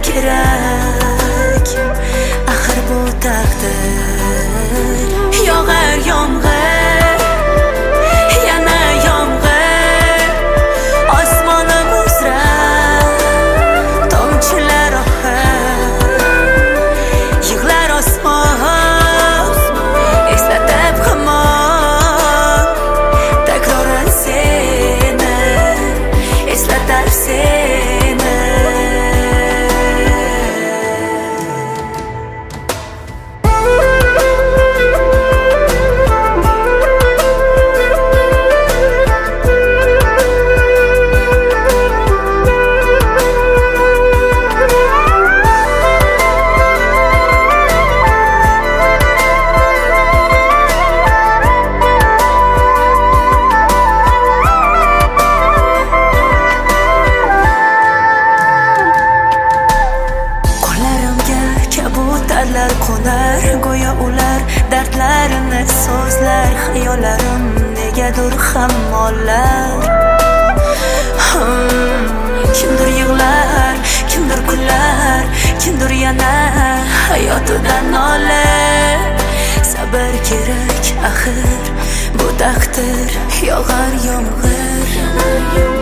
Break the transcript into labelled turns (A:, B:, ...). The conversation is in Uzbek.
A: kerak, axir bu taqdir. Yog'ar yomg'ir, yana yomg'ir, osmonim uzra tomchilar oqar, yig'lar osmon eslatib hamon takroran seni, eslatar seni. Kabutlarlar qo'nar, go'yo ular dardlarini so'zlar. Xayollarim negadir hammollar. Kimdir yig'lar, kimdir kular, kimdir yana hayotidan nolar. Sabr kerak axir, bu taqdir. Yog'ar yomg'ir.